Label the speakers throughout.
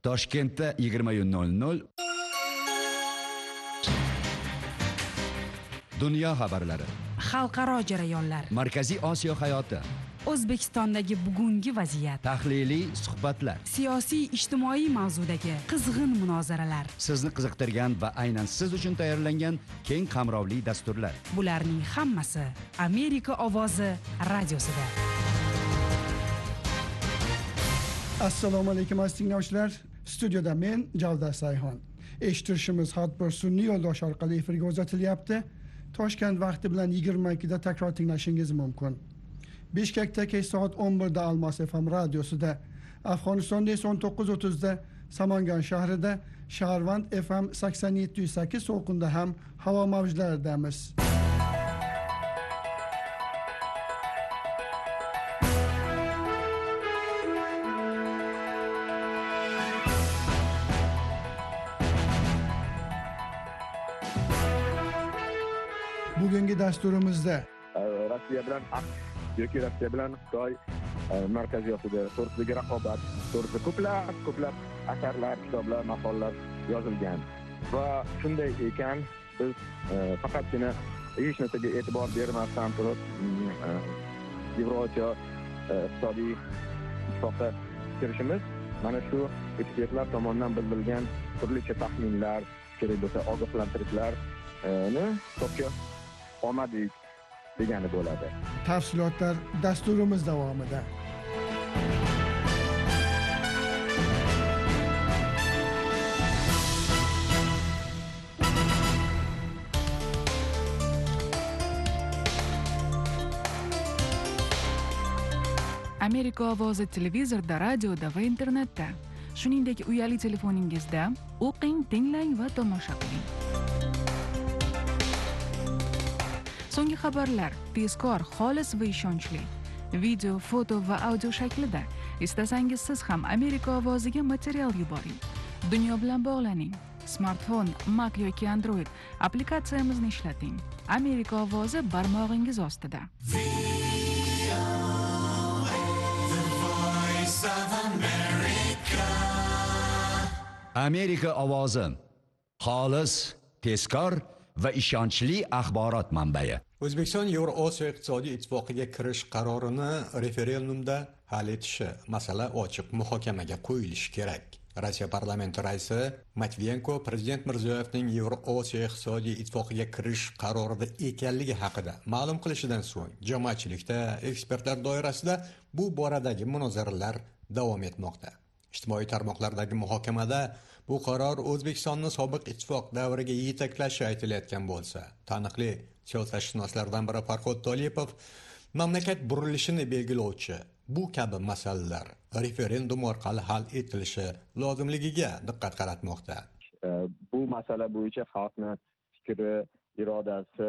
Speaker 1: Toshkentda 20:00. Dunyo xabarlari.
Speaker 2: Xalqaro jarayonlar.
Speaker 1: Markaziy Osiyo hayoti.
Speaker 2: O'zbekistondagi bugungi vaziyat.
Speaker 1: Tahliliy suhbatlar.
Speaker 2: Siyosiy ijtimoiy mavzudagi qizg'in munozaralar.
Speaker 1: Sizni qiziqtirgan va aynan siz uchun tayyorlangan keng qamrovli dasturlar.
Speaker 2: Bularning hammasi Amerika ovozi radiosida.
Speaker 3: Assalomu alaykum aziz tinglovchilar. Studiyada men Javdar Sayxon. Eshittirishimiz har bir sun'iy yo'ldosh orqali efirga uzatilyapti. Toshkent vaqti bilan 22 da takror tinglashingiz mumkin. Bishkekda kech soat 11 da Almos FM radiosida, Afg'onistonda esa 19:30 da Samangan shahrida, Shaharvand FM 87.8 so'qinda ham havo mavjlaridamiz. Bugungi dasturimizda
Speaker 4: Rossiya bilan yoki Rossiya bilan Xitoy Markaziy Osiyo to'g'risidagi raqobat to'g'risida ko'plab asarlar, kitoblar, maqolalar yozilgan. Va shunday ekan, biz faqatgina hech narsaga e'tibor bermasdan turib Yevroosiyo iqtisodiy ittifoqqa kirishimiz mana shu ekspertlar tomonidan bildirilgan turlicha taxminlar, kerak bo'lsa ogohlantirishlarni hisobga olmadik degani bo'ladi.
Speaker 3: Tafsilotlar dasturimiz davomida.
Speaker 5: Amerika ovozi televizorda, radioda va internetda, shuningdek uyali telefoningizda o'qing, tinglang va tomosha qiling. So'nggi xabarlar tezkor, xolis va ishonchli. Video, foto va audio shaklida. Istasangiz siz ham Amerika ovoziga material yuboring. Dunyo bilan bog'laning. Smartfon, Mac yoki Android applikatsiyamizni ishlating. Amerika ovozi barmog'ingiz ostida.
Speaker 1: Amerika ovozi. Xolis, tezkor va ishonchli axborot manbai.
Speaker 6: O'zbekiston Yevroosiyo iqtisodiy ittifoqiga kirish qarorini referendumda hal etishi masala ochiq muhokamaga qo'yilishi kerak. Rossiya parlamenti raisi Matviyenko prezident Mirziyoyevning Yevroosiyo iqtisodiy ittifoqiga kirish qarorida ekanligi haqida ma'lum qilishidan so'ng jamoatchilikda, ekspertlar doirasida bu boradagi munozaralar davom etmoqda. Ijtimoiy tarmoqlardagi muhokamada bu qaror O'zbekistonni sobiq ittifoq davriga yetaklashi aytilayotgan bo'lsa, taniqli siyosatshunoslardan biri Farhod Tolipov mamlakat burilishini belgilovchi bu kabi masalalar referendum orqali hal etilishi lozimligiga diqqat qaratmoqda.
Speaker 4: Bu masala bo'yicha xalqni fikri, irodasi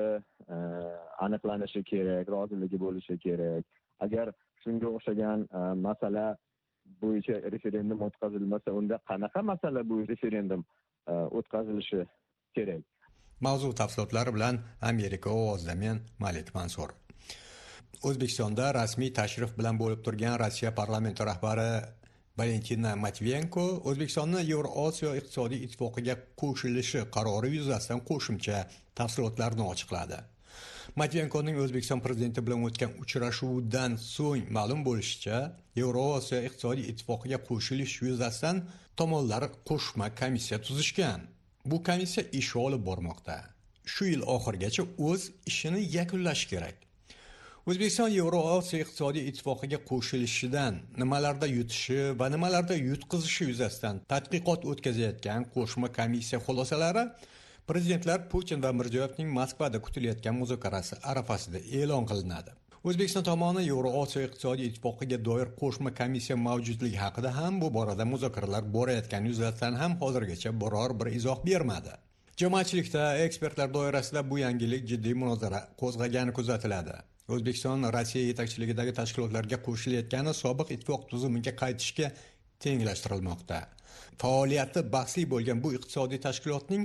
Speaker 4: aniqlanishi kerak, roziligi bo'lishi kerak. Agar shunga o'xshagan masala bo'yicha referendum o'tkazilmasa, unda qanaqa masala bo'yicha referendum o'tkazilishi kerak?
Speaker 6: Mavzu tafsilotlari bilan Amerika ovozida men Malik Mansur. O'zbekistonda rasmiy tashrif bilan bo'lib turgan Rossiya parlamenti rahbari Valentina Matviyenko O'zbekistonni Yevroosiyo iqtisodiy ittifoqiga qo'shilishi qarori yuzasidan qo'shimcha tafsilotlarni ochiqladi. Matviyenkoning O'zbekiston prezidenti bilan o'tgan uchrashuvdan so'ng ma'lum bo'lishicha, Yevroosiyo iqtisodiy ittifoqiga qo'shilish yuzasidan tomonlar qo'shma komissiya tuzishgan. Bu komissiya ish olib bormoqda. Shu yil oxirigacha o'z ishini yakunlashi kerak. O'zbekiston Yevroosiyo iqtisodiy ittifoqiga qo'shilishidan nimalarda yutishi va nimalarda yutqizishi yuzasidan tadqiqot o'tkazayotgan qo'shma komissiya xulosalari prezidentlar Putin va Mirziyoyevning Moskvada kutilayotgan muzokarasi arafasida e'lon qilinadi. O'zbekiston tomoni Yevroosiyo iqtisodiy ittifoqiga doir qo'shma komissiya mavjudligi haqida ham bu borada muzokaralar borayotgani yuzasidan ham hozirgacha biror bir izoh bermadi. Jamoatchilikda, ekspertlar doirasida bu yangilik jiddiy munozara qo'zg'agani kuzatiladi. O'zbekiston Rossiya yetakchiligidagi tashkilotlarga qo'shilayotgani sobiq ittifoq tuzumiga qaytishga tenglashtirilmoqda. Faoliyati bahsli bo'lgan bu iqtisodiy tashkilotning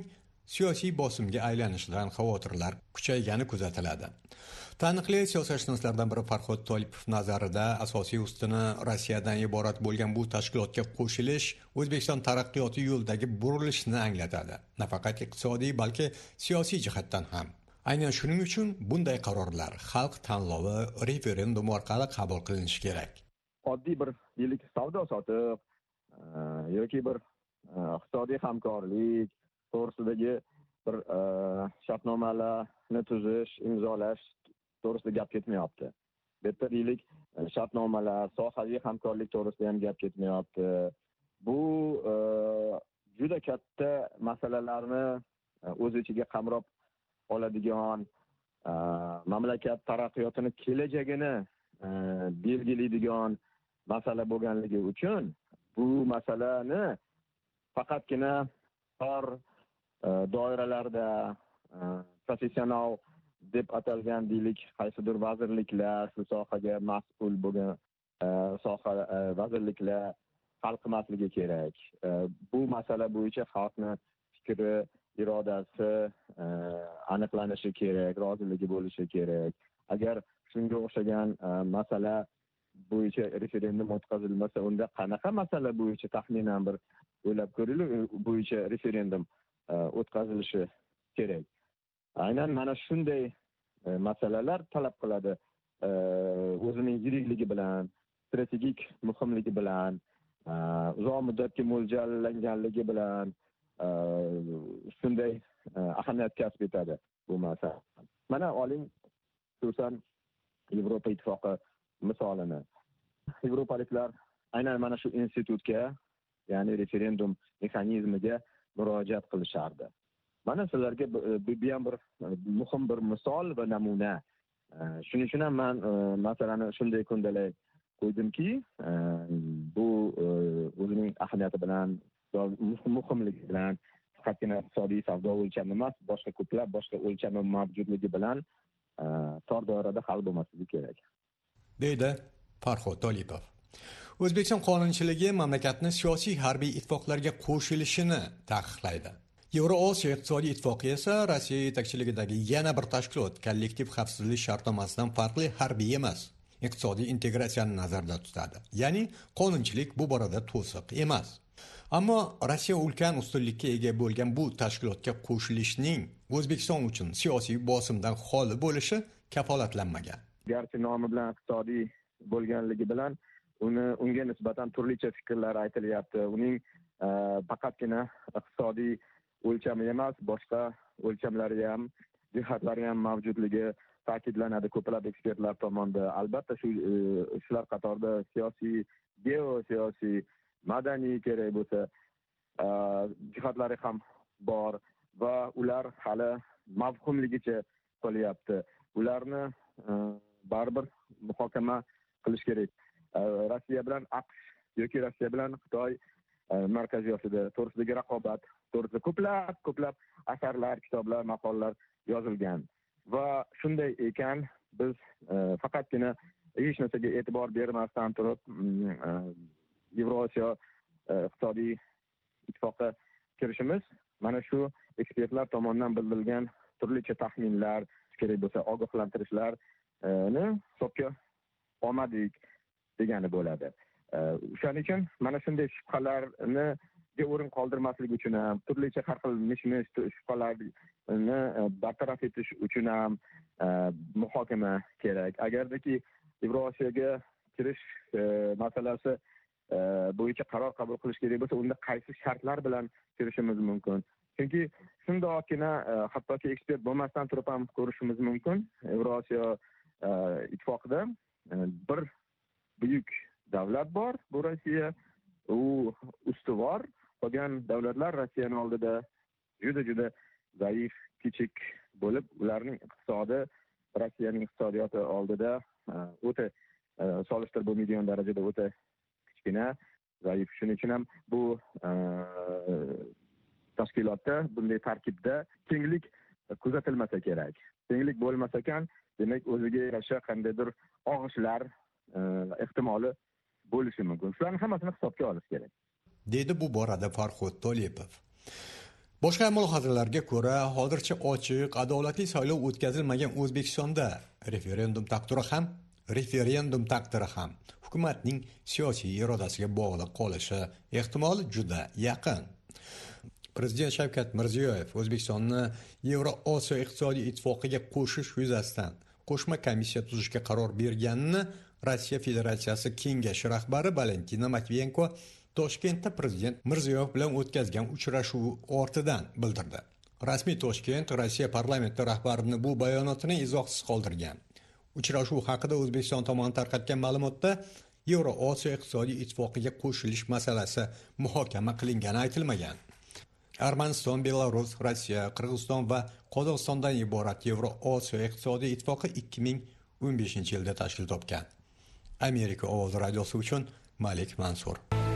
Speaker 6: siyosiy bosimga aylanishidan xavotirlar kuchaygani kuzatiladi. Taniqli siyosatshunoslardan biri Farhod Tolipov nazarida asosiy ustuni Rossiyadan iborat bo'lgan bu tashkilotga qo'shilish O'zbekiston taraqqiyoti yo'lidagi burilishni anglatadi. Nafaqat iqtisodiy, balki siyosiy jihatdan ham. Aynan shuning uchun bunday qarorlar xalq tanlovi, referendum orqali qabul qilinishi kerak.
Speaker 4: Oddiy bir yillik savdo-sotiq yoki bir iqtisodiy hamkorlik to'g'risidagi bir shartnomalarni tuzish, imzolash to'g'risida gap ketmayapti. Bu yerda yillik shartnomalar, sohaviy hamkorlik to'g'risida ham gap ketmayapti. Bu juda katta masalalarni o'z ichiga qamrab oladigan, mamlakat taraqqiyotini kelajagini belgilaydigan masala bo'lganligi uchun bu masalani faqatgina tor doiralarda professional deb atalgan deylik qaysidir vazirliklar, shu sohaga mas'ul bo'lgan soha vazirliklar hal qilmasligi kerak. Bu masala bo'yicha xalqning fikri, irodasi aniqlanishi kerak, roziligi bo'lishi kerak. Agar shunga o'xshagan masala bo'yicha referendum o'tkazilmasa, unda qanaqa masala bo'yicha taxminan bir o'ylab ko'ringlar, bo'yicha referendum o'tkazilishi kerak. Aynan mana shunday masalalar talab qiladi o'zining yirikligi bilan, strategik muhimligi bilan, uzoq muddatga mo'ljallanganligi bilan shunday ahamiyat kasb etadi bu masala. Mana oling, xususan Yevropa ittifoqi misolini. Yevropaliklar aynan mana shu institutga, ya'ni referendum mexanizmiga murojaat qilishardi. Mana sizlarga bu ham bir muhim bir misol va namuna. Shuning uchun ham men masalani shunday ko'ndalay qo'ydimki, bu o'zining ahamiyati bilan, muhimligi bilan faqatgina iqtisodiy savdo o'lchami emas, boshqa ko'plab boshqa o'lchami mavjudligi bilan tor doirada hal bo'lmasligi kerak.
Speaker 6: Deydi Farhod Tolipov. O'zbekiston qonunchiligi mamlakatni siyosiy harbiy ittifoqlarga qo'shilishini taqiqlaydi. Yevroosiyo iqtisodiy ittifoqi esa Rossiya yetakchiligidagi yana bir tashkilot, kollektiv xavfsizlik shartnomasidan farqli harbiy emas, iqtisodiy integratsiyani nazarda tutadi. Ya'ni qonunchilik bu borada to'siq emas. Ammo Rossiya ulkan ustunlikka ega bo'lgan bu tashkilotga qo'shilishning O'zbekiston uchun siyosiy bosimdan xoli bo'lishi kafolatlanmagan.
Speaker 4: Garchi nomi bilan iqtisodiy bo'lganligi bilan unga nisbatan turlicha fikrlar aytilyapti. Uning faqatgina iqtisodiy o'lchami emas, boshqa o'lchamlari ham, jihatlari ham mavjudligi ta'kidlanadi ko'plab ekspertlar tomonidan. Albatta shular qatorida siyosiy, geosiyosiy, madaniy kerak bo'lsa jihatlari ham bor va ular hali mavhumligicha qolyapti. Ularni baribir muhokama qilish kerak. Rossiya bilan AQSh yoki Rossiya bilan Xitoy Markaziy Osiyo to'g'risidagi raqobat to'g'risida ko'plab asarlar, kitoblar, maqolalar yozilgan. Va shunday ekan, biz faqatgina hech narsaga e'tibor bermasdan turib Yevroosiyo iqtisodiy ittifoqqa kirishimiz mana shu ekspertlar tomonidan bildirilgan turlicha taxminlar, kerak bo'lsa ogohlantirishlarni hisobga olmadik degani bo'ladi. Shuning uchun mana shunday shubhalarni o'rin qoldirmaslik uchun ham, turlicha har xil mish-mish shubhalarni bartaraf etish uchun ham muhokama kerak. Agardaki Yevroosiyoga kirish masalasi bo'yicha qaror qabul qilish kerak bo'lsa, unda qaysi shartlar bilan kirishimiz mumkin? Chunki shundoqqina hattoki ekspert bo'lmasdan turib ham ko'rishimiz mumkin. Yevroosiyo ittifoqida bir buyuk davlat bor, bu Rossiya. U ustuvor qolgan davlatlar Rossiyaning oldida juda zaif, kichik bo'lib, ularning iqtisodi Rossiyaning iqtisodiyoti oldida o'ta solishtirib bo'lmaydigan darajada o'ta kichkina, zaif. Shuning uchun ham bu tashkilotda, bunday tarkibda tenglik kuzatilmasa kerak. Tenglik bo'lmasa ekan, demak o'ziga yarasha qandaydir og'ishlar ehtimoli bo'lishi mumkin. Shularni hammasini hisobga olish kerak.
Speaker 6: Dedi bu borada Farhod Tolipov. Boshqa mulohazalarga ko'ra, hozircha ochiq, adolatli saylov o'tkazilmagan O'zbekistonda referendum taqdiri ham hukumatning siyosiy irodasiga bog'liq qolishi ehtimoli juda yaqin. Prezident Shavkat Mirziyoyev O'zbekistonni Yevroosiyo iqtisodiy ittifoqiga qo'shish yuzasidan qo'shma komissiya tuzishga qaror berganini Rossiya Federatsiyasi Kengashi rahbari Valentina Matviyenko Toshkentda Prezident Mirziyoyev bilan o'tkazgan uchrashuv ortidan bildirdi. Rasmiy Toshkent Rossiya parlamenti rahbarining bu bayonotini izohsiz qoldirgan. Uchrashuv haqida O'zbekiston tomoni tarqatgan ma'lumotda Yevroosiyo iqtisodiy ittifoqiga qo'shilish masalasi muhokama qilingani aytilmagan. Armaniston, Belarus, Rossiya, Qirg'iziston va Qozog'istondan iborat Yevroosiyo iqtisodiy ittifoqi 2015-yilda tashkil topgan. Amerika ovozi radiosi uchun Malik Mansur.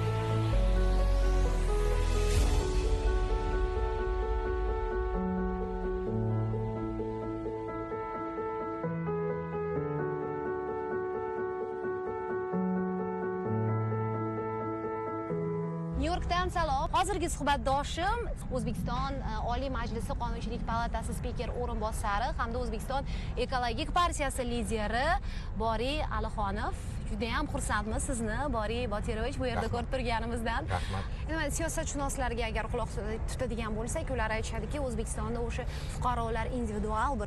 Speaker 7: Nyu-Yorkdan salom. Hozirgi suhbatdoshim O'zbekiston Oliy Majlisi Qonunchilik palatasi spikeri o'rinbosari hamda O'zbekiston Ekologik partiyasi lideri Boriy Alixonov. Juda ham xursandmiz sizni Boriy Botirovich bu yerda ko'rib turganimizdan.
Speaker 8: Rahmat.
Speaker 7: Nima siyosatshunoslarga agar quloq tutadigan bo'lsak, ular aytishadiki, O'zbekistonda o'sha fuqarolar individual bir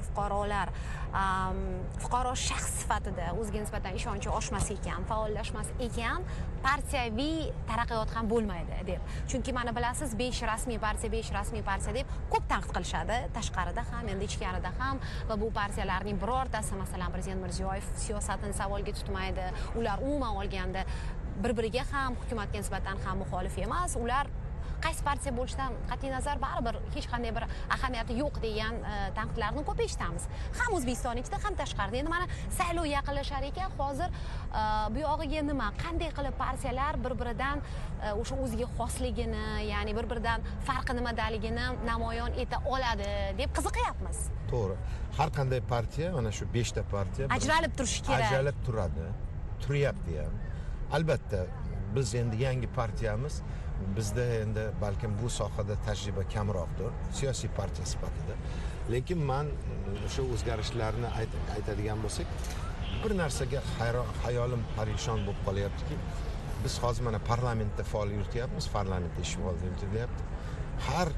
Speaker 7: fuqaro shaxs sifatida o'ziga nisbatan ishonchi oshmas ekan, faollashmas ekan, partiyaviy taraqqiyot ham bo'lmaydi deb. Chunki mana bilasiz, 5 rasmiy partiya deb ko'p tanqid qilishadi, tashqarida ham, endi ichkarida ham va bu partiyalarning birortasi, masalan, Prezident Mirziyoyev siyosatini savolga tutmaydi. Ular umuman olganda bir-biriga ham, hukumatga nisbatan ham muxolif emas. Ular qaysi partiya bo'lishidan qat'iy nazar baribir hech qanday bir ahamiyati yo'q degan tanqidlarni ko'p eshitamiz. Ham O'zbekiston ichida, ham tashqarida. Endi mana saylov yaqinlashar ekan, hozir bu yog'iga nima, qanday qilib partiyalar bir-biridan o'sha o'ziga xosligini, ya'ni bir-biridan farqi nimadaligini namoyon eta oladi deb qiziqyapmiz.
Speaker 8: To'g'ri. Har qanday partiya, mana shu 5 ta partiya
Speaker 7: ajralib turishi kerak.
Speaker 8: Ajralib turadi. Turyapti ham. Albatta, biz endi yangi partiyamiz. Bizda endi balkim bu sohada tajriba kamroqdir, siyosiy partiya sifatida. Lekin men o'sha o'zgarishlarni aytadigan bo'lsak, bir narsaga hayolim parishon bo'lib qolyaptiki, biz hozir mana parlamentda faol yurityapmiz, parlamentda ish faol yuritilyapti. Har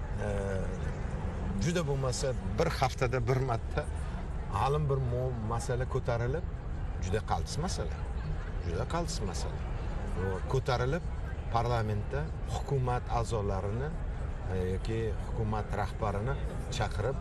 Speaker 8: juda bo'lmasa bir haftada bir marta ma'lum bir masala ko'tarilib, juda qaltis masala. Ko'tarilib parlamentda hukumat a'zolarini yoki hukumat rahbarini chaqirib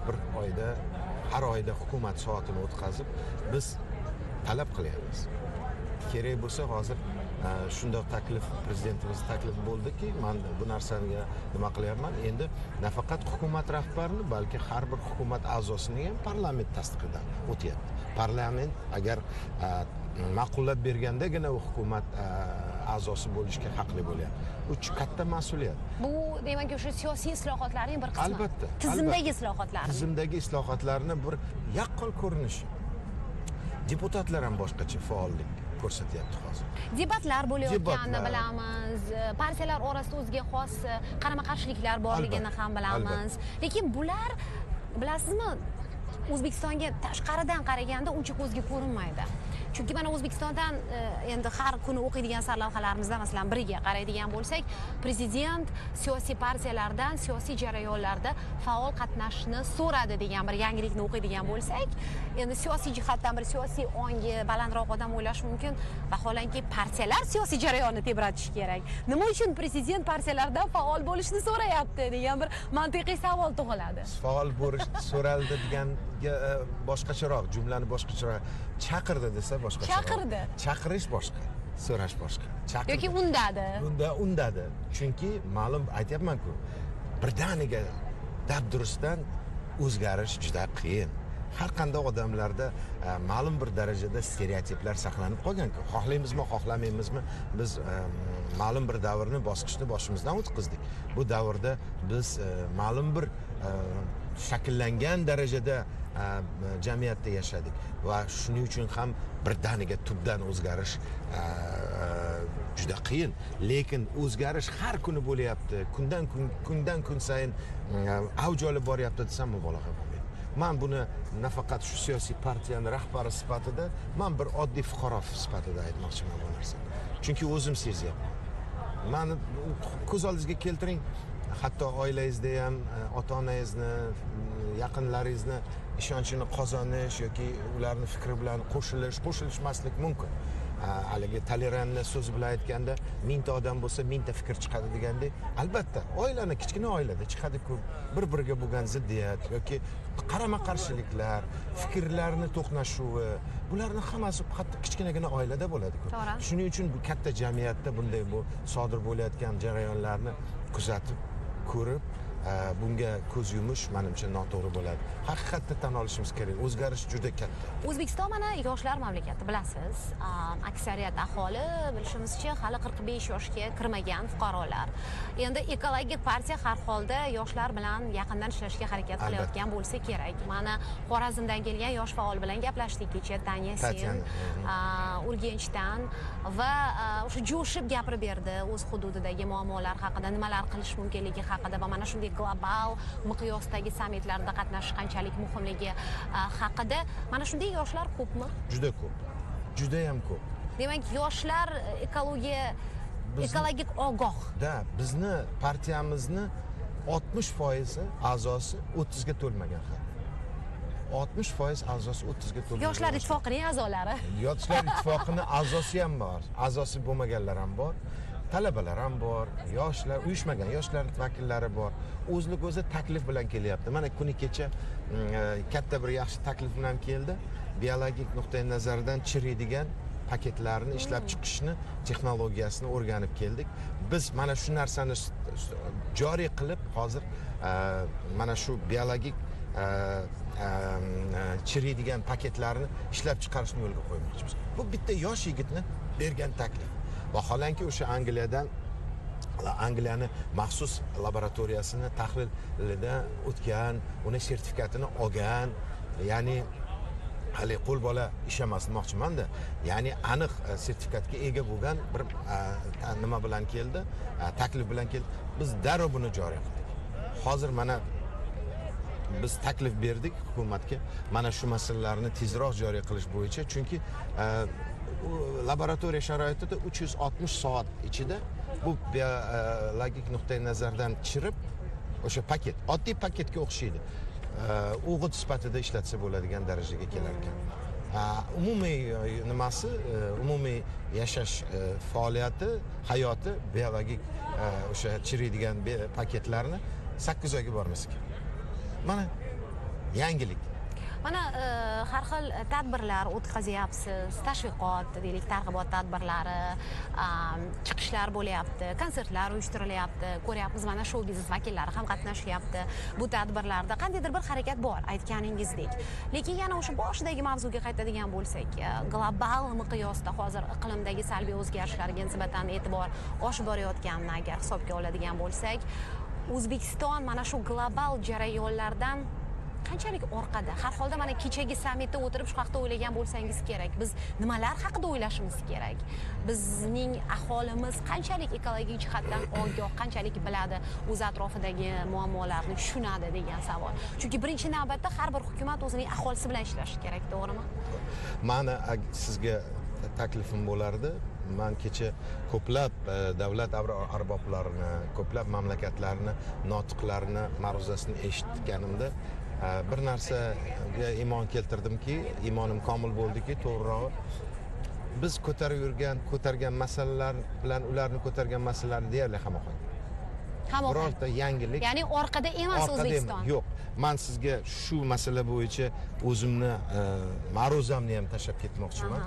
Speaker 8: har oyda hukumat soatini o'tkazib biz talab qilyapmiz. Kerak bo'lsa hozir shunday prezidentimiz taklif bo'ldiki, men bu narsani nima qilyapman? Endi nafaqat hukumat rahbarini, balki har bir hukumat a'zosini ham parlament tasdiqidan o'tyapti. Parlament agar ma'qullab bergandagina u hukumat a'zosi bo'lishga haqli bo'lyapti. Bu katta mas'uliyat.
Speaker 7: Bu demak o'sha siyosiy islohotlarning bir qismi.
Speaker 8: Albatta.
Speaker 7: Tizimdagi islohotlar.
Speaker 8: Tizimdagi islohotlarning bir yaqqol ko'rinishi. Deputatlar ham boshqacha faollik ko'rsatyapti hozir.
Speaker 7: Debatlar bo'layotganini bilamiz. Partiyalar orasida o'ziga xos qarama-qarshiliklar borligini ham bilamiz. Lekin bular, bilasizmi, O'zbekistonga tashqaridan qaraganda uncha ko'zga ko'rinmaydi. Chunki mana O'zbekistondan endi har kuni o'qiydigan sarlavhalarimizda masalan biriga qaraydigan bo'lsak, prezident siyosiy partiyalardan siyosiy jarayonlarda faol qatnashishni so'radi degan bir yangilikni o'qiydigan bo'lsak, endi siyosiy jihatdan bir siyosiy ongi balandroq odam o'ylashi mumkin, vaholanki partiyalar siyosiy jarayonni tebratishi kerak. Nima uchun prezident partiyalardan faol bo'lishni so'rayapti degan bir mantiqiy savol tug'iladi.
Speaker 8: Faol bo'lish so'raldi degan boshqacharoq, jumlani boshqacharoq chaqirdi desa boshqacha.
Speaker 7: Chaqirdi.
Speaker 8: Chaqirish boshqa, so'rash boshqa.
Speaker 7: Yoki undadi.
Speaker 8: Undadi. Chunki ma'lum aytayapman-ku, birdaniga dabdurustdan o'zgarish juda qiyin. Har qanday odamlarda ma'lum bir darajada stereotiplar saqlanib qolgan-ku. Xohlaymizmi, xohlamaymizmi, biz ma'lum bir davrni bosqichni boshimizdan o'tkazdik. Bu davrda biz ma'lum bir shakllangan darajada jamiyatda yashadik va shuning uchun ham birdaniga tubdan o'zgarish juda qiyin, lekin o'zgarish har kuni bo'lyapti, kundan kun sayin avj olib boryapti desam mubolag'a bo'lmaydi. Men buni nafaqat shu siyosiy partiyaning rahbari sifatida, men bir oddiy fuqaro sifatida aytmoqchiman bu narsani. Chunki o'zim sezyapman. Meni ko'z oldingizga keltiring, hatto oilangizda ham ota-onangizni, yaqinlaringizni ishonchini qozonish yoki ularning fikri bilan qo'shilishmaslik mumkin. Haligi Talleyrandni so'zi bilan aytganda, 1000 ta odam bo'lsa 1000 ta fikr chiqadi degandek, albatta, oilani kichkina oilada chiqadi-ku, bir-biriga bo'lgan ziddiyat yoki qarama-qarshiliklar, fikrlarning to'qnashuvi, bularning hammasi hatto kichkinagina oilada bo'ladi-ku. Shuning uchun bu katta jamiyatda bunday bu sodir bo'layotgan jarayonlarni kuzatib, ko'rib, bunga ko'z yumish menimcha noto'g'ri bo'ladi. Haqiqatda tan olishimiz kerak. O'zgarish juda katta.
Speaker 7: O'zbekiston mana yoshlar mamlakati, bilasiz. Aksariyat aholi bilishimizcha hali 45 yoshga kirmagan fuqarolar. Endi ekologik partiya har holda yoshlar bilan yaqindan ishlashga harakat qilayotgan bo'lsa kerak. Mana Xorazmdan kelgan yosh faol bilan gaplashdik kecha, Tanya Sen, Urganchdan va o'sha jo'shib gapirib berdi o'z hududidagi muammolar haqida, nimalar qilish mumkinligi haqida va mana shunday global miqyosdagi sammitlarda qatnashish qanchalik muhimligi haqida. Mana shunday yoshlar ko'pmi?
Speaker 8: Juda ko'p. Juda ham ko'p.
Speaker 7: Demak, yoshlar ekologik ogoh.
Speaker 8: Bizni partiyamizni 60% a'zosi 30 ga to'lmagan ham. 60% a'zosi 30 ga to'lmagan.
Speaker 7: Yoshlar ittifoqining a'zolari.
Speaker 8: Yoshlar ittifoqining a'zosi ham bor, a'zosi bo'lmaganlar ham bor. Talabalar ham bor, yoshlar, uyushmagan yoshlar vakillari bor. O'zlik-o'zi taklif bilan kelyapti. Mana kuni kecha katta bir yaxshi taklif bilan keldi. Biologik nuqtai nazardan chiriydigan paketlarni ishlab chiqishni texnologiyasini o'rganib keldik. Biz mana shu narsani joriy qilib, hozir mana shu biologik chiriydigan paketlarni ishlab chiqarishni yo'lga qo'ymoqchimiz. Bu bitta yosh yigitni bergan taklif. Vaholanki o'sha Angliyani maxsus laboratoriyasini tahlilidan o'tgan, uni sertifikatini olgan, ya'ni hali qo'l bola ish emas demoqchiman-da. Ya'ni aniq sertifikatga ega bo'lgan bir nima bilan keldi, taklif bilan keldi. Biz darrov buni joriy qildik. Hozir mana biz taklif berdik hukumatga, mana shu masalalarni tezroq joriy qilish bo'yicha, chunki laboratoriya sharoitida 360 soat ichida bu biologik nuqtai nazardan chirib, o'sha paket, oddiy paketga o'xshaydi. O'g'it sifatida ishlatsa bo'ladigan darajaga kelar ekan. Umumiy nimasi, umumiy yashash faoliyati, hayoti biologik o'sha chiriydigan paketlarni 8 oyga bormas ekan. Mana yangilik.
Speaker 7: Mana har xil tadbirlar o'tkazyapsiz, tashviqot, deylik, targ'ibot tadbirlari, chiqishlar bo'lyapti, konsertlar uyushtirilyapti. Ko'ryapmiz, mana shou biznes vakillari ham qatnashyapti bu tadbirlarda. Qandaydir bir harakat bor, aytganingizdek. Lekin yana o'sha boshidagi mavzuga qaytadigan bo'lsak, global miqyosda hozir iqlimdagi salbiy o'zgarishlarga nisbatan e'tibor oshib borayotganini agar hisobga oladigan bo'lsak, O'zbekiston mana shu global jarayonlardan qanchalik orqada? Har holda mana kechagi sammitda o'tirib shu haqida o'ylagan bo'lsangiz kerak. Biz nimalar haqida o'ylashimiz kerak? Bizning aholimiz qanchalik ekologik jihatdan ogoh, qanchalik biladi, o'z atrofidagi muammolarni tushunadi degan savol. Chunki birinchi navbatda har bir hukumat o'zining aholisi bilan ishlashi kerak, to'g'rimi?
Speaker 8: Mana sizga taklifim bo'lardi. Men kecha ko'plab davlat arboblarini, ko'plab mamlakatlarni notiqlarini, ma'ruzasini eshitganimda bir narsaga iymon keltirdimki, iymonim komil bo'ldiki, to'g'rirog'i biz ko'targan masalalar bilan ularni ko'targan masalalar deyarli hamohang. Birorta yangilik.
Speaker 7: Ya'ni orqada emas O'zbekiston.
Speaker 8: Yo'q. Men sizga shu masala bo'yicha o'zimni ma'ruzamni ham tashab ketmoqchiman.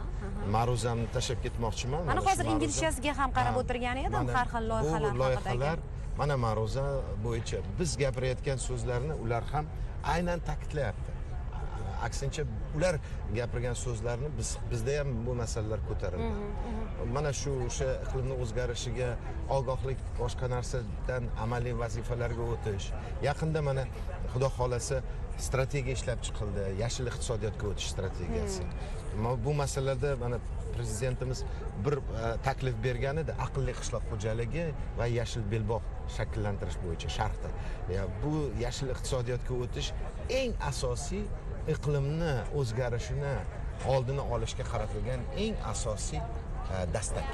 Speaker 7: Mana hozir inglizchasiga ham qarab o'tirgan edim, har xil loyihalar.
Speaker 8: Mana ma'ruza bo'yicha biz gapirayotgan so'zlarni ular ham aynan ta'kidlayapti. aksincha ular gapirgan so'zlarni bizda ham bu masalalar ko'tarildi. Mana shu o'sha iqlimni o'zgarishiga ogohlik, boshqa narsadan amaliy vazifalarga o'tish. Yaqinda mana xudo xolasa strategiya ishlab chiqildi, yashil iqtisodiyotga o'tish strategiyasi. Bu masalada mana prezidentimiz bir taklif bergan edi, aqlli qishloq xo'jaligi va yashil belbog' shakllantirish bo'yicha sharhda. Bu yashil iqtisodiyotga o'tish eng asosiy iqlimni o'zgarishini oldini olishga qaratilgan eng asosiy dastak.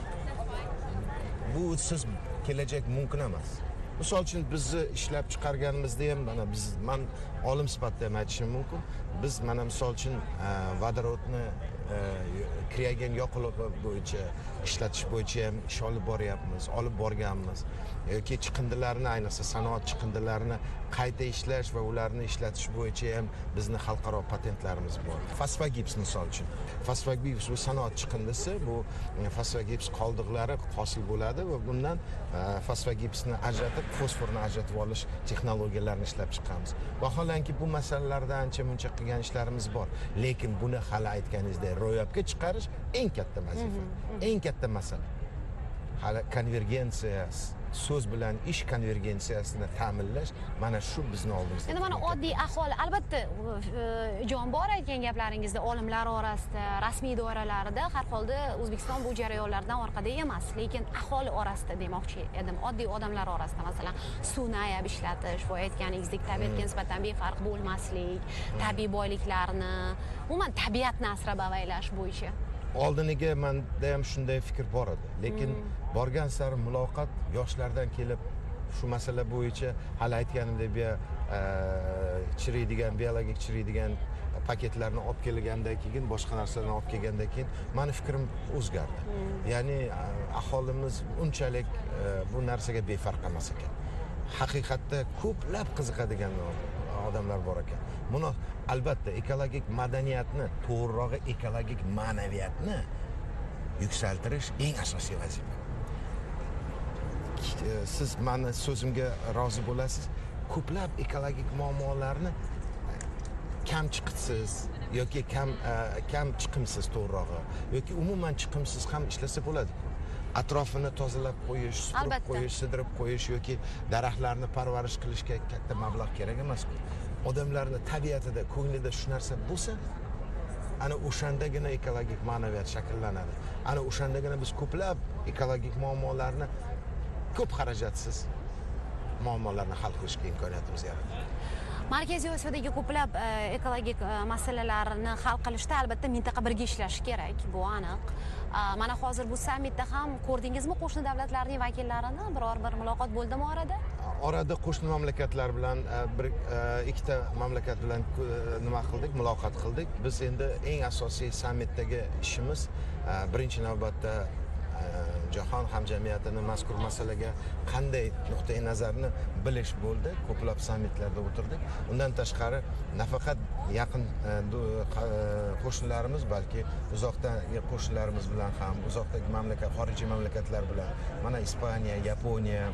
Speaker 8: Bu siz kelajak mumkin emas. Misol uchun bizni ishlab chiqarganimizda ham mana man olim sifatida ham aytishim mumkin. Biz mana misol uchun vodorodni kriogen yoqilg'i bo'yicha ishlatish bo'yicha ham ish olib boryapmiz, olib borganmiz. Yoki chiqindilarni, ayniqsa sanoat chiqindilarini qayta ishlash va ularni ishlatish bo'yicha ham bizni xalqaro patentlarimiz bor. Fosfogips misol uchun. Fosfogips bu sanoat chiqindisi, bu fosfogips qoldiqlari hosil bo'ladi va bundan fosfogipsni ajratib, fosforni ajratib olish texnologiyalarini ishlab chiqamiz. Vaholanki bu masalalarda ancha-muncha qilgan ishlarimiz bor, lekin buni hali aytganingizdek ro'yobga chiqarish eng katta vazifa, eng katta masala. Hali konvergensiya, so'z bilan ish konvergensiyasini ta'minlash mana shu bizni oldimizda.
Speaker 7: Endi mana oddiy aholi, albatta jon bor aytgan gaplaringizda olimlar orasida, rasmiy doiralarda har holda O'zbekiston bu jarayonlardan orqada emas, lekin aholi orasida demoqchi edim. Oddiy odamlar orasida masalan suvni ayab ishlatish, bu aytganingizdek tabiatga nisbatan befarq bo'lmaslik, tabiiy boyliklarni, umuman tabiatni asrab-avaylash bo'yicha.
Speaker 8: Oldiniga menda ham shunday fikr bor edi, lekin borgan sari muloqot yoshlardan kelib shu masala bo'yicha hali aytganimdek chiriydigan, biologik chiriydigan paketlarni olib kelgandan keyin, boshqa narsalarni olib kelgandan keyin meni fikrim o'zgardi. Ya'ni aholimiz unchalik bu narsaga befarq emas ekan. Haqiqatda ko'plab qiziqadigan odamlar bor ekan. Buni albatta ekologik madaniyatni, to'g'rirog'i ekologik ma'naviyatni yuksaltirish eng asosiy vazifa. Siz meni so'zimga rozi bo'lasiz. Ko'plab ekologik muammolarni kam chiqimsiz yoki kam chiqimsiz to'g'rirog'i yoki umuman chiqimsiz ham ishlasa bo'ladi. Atrofini tozalab qo'yish, supurib qo'yish, sidirib qo'yish yoki daraxtlarni parvarish qilishga katta mablag' kerak emas-ku. Odamlarning tabiatida, ko'nglida shu narsa bo'lsa, ana o'shandagina ekologik ma'naviyat shakllanadi. Ana o'shandagina biz ko'plab ekologik muammolarni ko'p xarajatsiz muammolarni hal qilishga imkoniyatimiz yaratadi.
Speaker 7: Markaziy Osiyodagi ko'plab ekologik masalalarni hal qilishda albatta mintaqa birga ishlashi kerak, bu aniq. Mana hozir bu sammitda ham ko'rdingizmi qo'shni davlatlarning vakillarini? Biror bir muloqot bo'ldimi orada?
Speaker 8: Orada qo'shni mamlakatlar bilan ikkita mamlakat bilan nima qildik? Muloqot qildik. Biz endi eng asosiy sammitdagi ishimiz birinchi navbatda jahon hamjamiyatini mazkur masalaga qanday nuqtai nazarni bilish bo'ldi. Ko'plab sammitlarda o'tirdik. Undan tashqari nafaqat yaqin qo'shnilarimiz, balki uzoqdagi qo'shnilarimiz bilan ham, uzoqdagi mamlakat, xorijiy mamlakatlar bilan, mana Ispaniya, Yaponiya,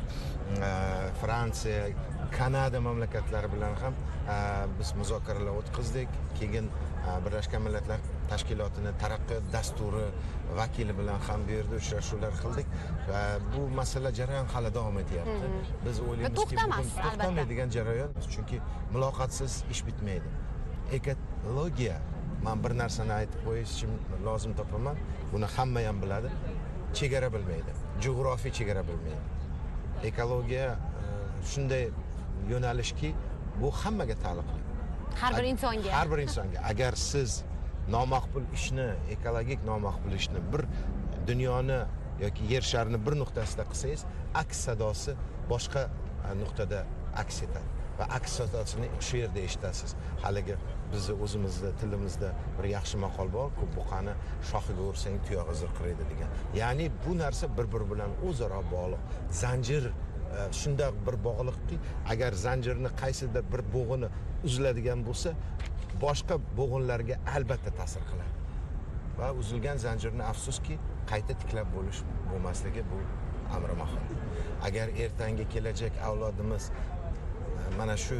Speaker 8: Fransiya, Kanada mamlakatlari bilan ham biz muzokaralar o'tkazdik. Keyin Birlashgan Millatlar Tashkilotining taraqqiyot dasturi vakili bilan ham bu yerda uchrashuvlar qildik. Bu masala jarayon hali davom etyapti. Biz o'ylaymizki, to'xtamaydigan jarayon, chunki muloqotsiz ish bitmaydi. Ekologiya, men bir narsani aytib qo'yishim lozim topaman. Buni hamma ham biladi. Chegara bilmaydi. Jo'g'rofiy chegara bilmaydi. Ekologiya shunday yo'nalishki, bu hammaga taalluqli.
Speaker 7: Har bir insonga.
Speaker 8: Har bir insonga. Agar siz nomaqbul ishni, ekologik nomaqbul ishni bir dunyoni yoki yer sharini bir nuqtasida qilsangiz, aks sadosi boshqa nuqtada aks etadi va aks sadosini shu yerda eshitasiz. Haligi bizni o'zimizda tilimizda bir yaxshi maqol bor, ko'p buqani shoxiga ursang tuyog'i zirqiraydi degan. Ya'ni bu narsa bir-biri bilan o'zaro bog'liq. Zanjir shunda bir bog'liqki, agar zanjirni qaysidir bir bo'g'ini uziladigan bo'lsa, boshqa bo'g'inlarga albatta ta'sir qiladi. Va uzilgan zanjirni afsuski qayta tiklab bo'lmasligi bu amri mahol. Agar ertangi kelajak avlodimiz mana shu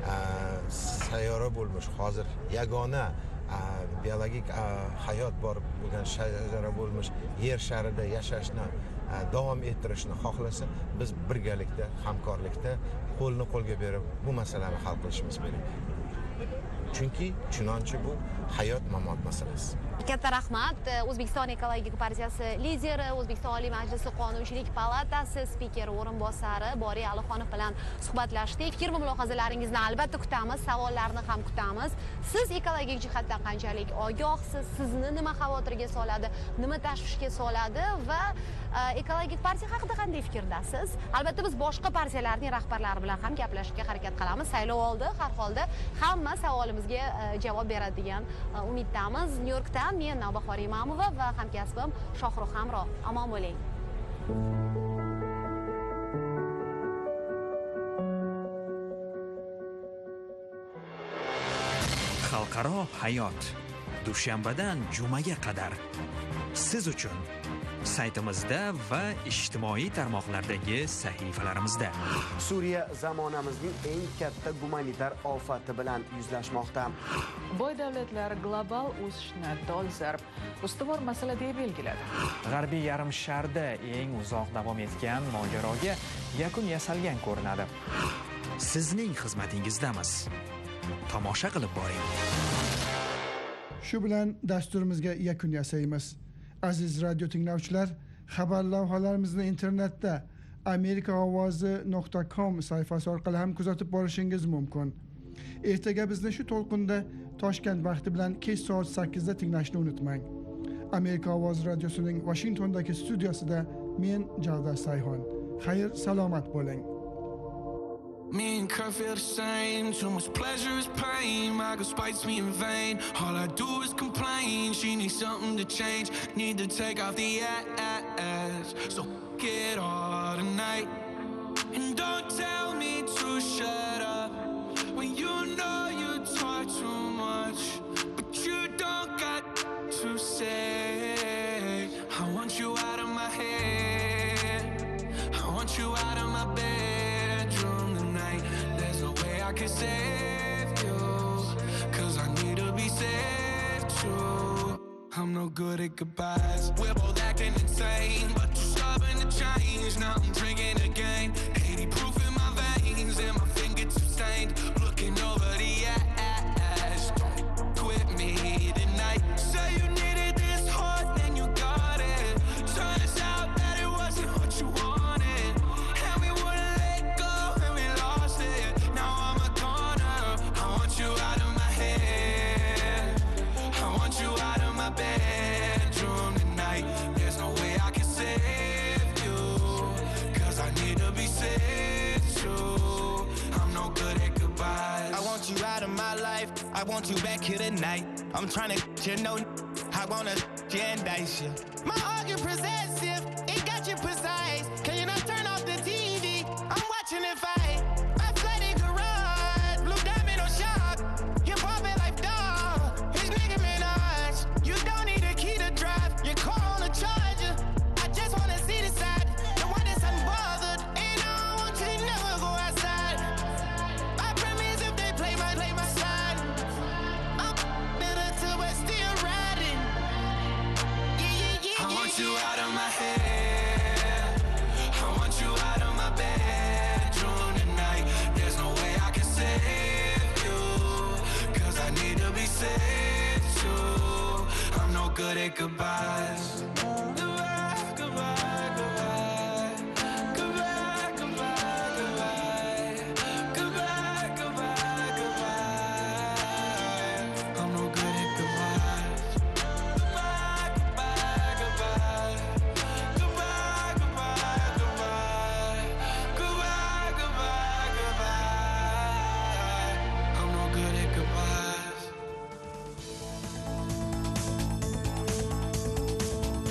Speaker 8: sayyora bo'lmish hozir yagona biologik hayot bor bo'lgan shajara bo'lmish yer sharida yashashni davom ettirishni xohlasa biz birgalikda hamkorlikda qo'lni qo'lga berib bu masalani hal qilishimiz kerak. Chunki chunonchi bu hayot mamot masalasi.
Speaker 7: Katta rahmat. O'zbekiston ekologik partiyasi lideri, O'zbekiston Oliy Majlisi Qonunchilik palatasi spikeri o'rinbosari Boriy Alixonov bilan suhbatlashdik. Fikr va mulohazalaringizni albatta kutamiz, savollarni ham kutamiz. Siz ekologik jihatdan qanchalik ogohsiz, sizni nima xavotirga soladi, nima tashvishga soladi va ekologik partiya haqida qanday fikrdasiz? Albatta biz boshqa partiyalarning rahbarlari bilan ham gaplashishga harakat qilamiz. Saylov oldi, har holda hamma savolimizga javob beradi degan umiddamiz. Nyu-Yorkdan men Navbahor Imamova va hamkasbim Shohruh Hamroh. Omon bo'ling.
Speaker 9: Xalqaro hayot dushanbadan jumaga qadar siz uchun saytimizda va ijtimoiy tarmoqlardagi sahifalarimizda.
Speaker 10: Suriya zamonamizning eng katta gumanitar ofati bilan yuzlashmoqda.
Speaker 5: Boy davlatlar global o'sishni dolzarb ustuvor masala deb belgiladi.
Speaker 11: G'arbiy yarim sharda eng uzoq davom etgan mojaroga yakun yasalgan ko'rinadi.
Speaker 9: Sizning xizmatingizdamiz. Tomosha qilib boring.
Speaker 3: Shu bilan dasturimizga yakun yasaymiz. Aziz radio tinglovchilar, xabar lavhalarimizni internetda amerikaovozi.com sayfasi orqali ham kuzatib borishingiz mumkin. Ertaga bizni shu to'lqinda Toshkent vaqti bilan kech soat 8 da tinglashni unutmang. Amerika Ovozi radiosining Washingtondagi studiosida men Javdar Sayhon. Xayr, salomat bo'ling.
Speaker 12: Me and Kurt feel the same. Too much pleasure is pain. My girl spites me in vain. All I do is complain. She needs something to change. Need to take off the ass. So get all tonight. And don't tell me to shut up when you know you talk too much, but you don't got to say. I want you out of my head. I want you out of my bedroom tonight. There's no way I can save you, 'cause I need to be saved too. I'm no good at goodbyes. We're both acting insane, but you're stubborn to change. Now I'm drinking again. 80 proof in my veins and my fingertips stained. Looking over the ash. Don't quit me tonight. Say you needed this hard, then you got it. Turns out that it wasn't what you wanted, and we wouldn't let go, and we lost it. Now I'm a goner. I want you out of my head. I want you out of my bedroom tonight. There's no way I can save you, 'cause I need to be saved too. I'm no good at goodbyes.
Speaker 13: I want you out of my life. I want you back here tonight. I'm trying to you know I wanna dice you. My heart get possessive, it got you precise. Can you not turn off the TV? I'm watching it fight. My flooded garage, blue diamond on shop. You bought me like dog. It's Nicki Minaj. You don't need a key to drive. Your car on a charger. I just wanna see the side, the one that's unbothered. And I don't want you to never go outside. I promise if they play my side, I'm bitter too, but still riding. Yeah.
Speaker 12: I want you out of my head. I want you out of my bedroom tonight. There's no way I can save you, 'cause I need to be saved too. I'm no good at goodbyes. Goodbye, goodbye, goodbye. Goodbye, goodbye, goodbye. Goodbye, goodbye, goodbye. I'm no good at goodbyes. Goodbye, goodbye, goodbye. Goodbye, goodbye, goodbye. Goodbye, goodbye, goodbye. I'm no good at goodbyes.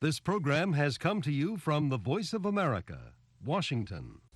Speaker 14: This program has come to you from the Voice of America, Washington.